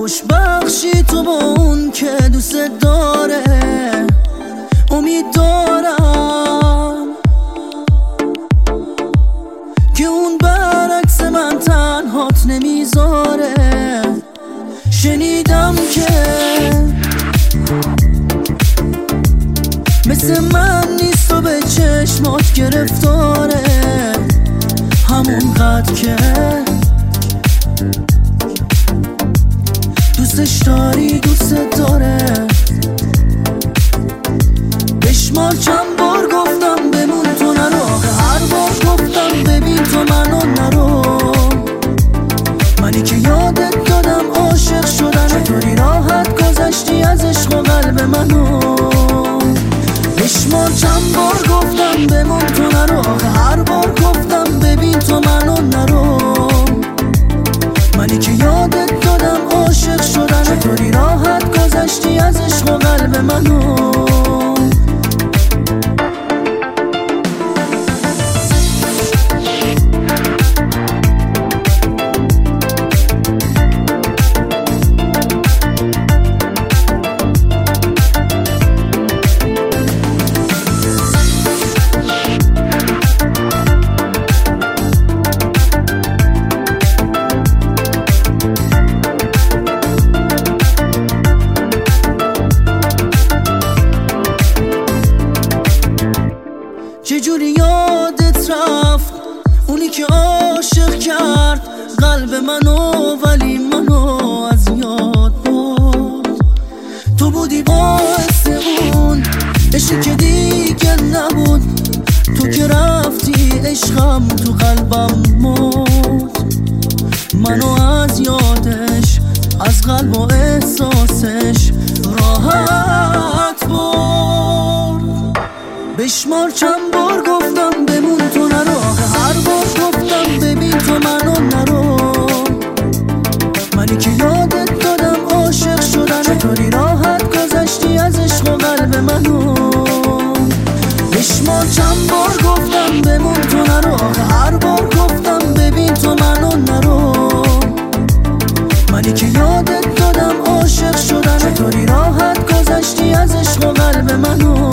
خوش بخشی تو با اون که دوست داره. امید دارم که اون برعکس من تنهات نمیذاره. شنیدم که مثل من نیست و به چشمات گرفتاره، همون قدر که دوستش داری دوست داره. بشمار چند بار گفتم بمون تو نرو، هر بار گفتم ببین تو منو نرو. منی که یادت دادم عاشق شدن، چطوری راحت گذشتی از عشق و قلب منو. بشمار چند بار گفتم بمون تو نرو، هر بار گفتم ببین تو منو نرو. منی که یادت دادم عاشق شدن، چطوری راحت گذشتی از عشق و قلب منو. چجوری یادت رفت اونی که عاشق کرد قلب منو، ولی منو از یاد برد. تو بودی باعث اون عشقی که دیگه نبود، تو که رفتی عشقم تو قلبم مرد. منو از یادش از قلب و احساسش راحت برد. بشمار چند بار گفتم بمون تو نرو، هر بار گفتم ببین تو منو نرو. منی که یادت دادم عاشق شدن، چطوری راحت گذشتی از عشق و قلب منو. بشمار چند بار گفتم بمون تو نرو، هر بار گفتم ببین تو منو نرو. منی که یادت دادم عاشق شدن، چطوری راحت گذشتی از عشق و قلب منو.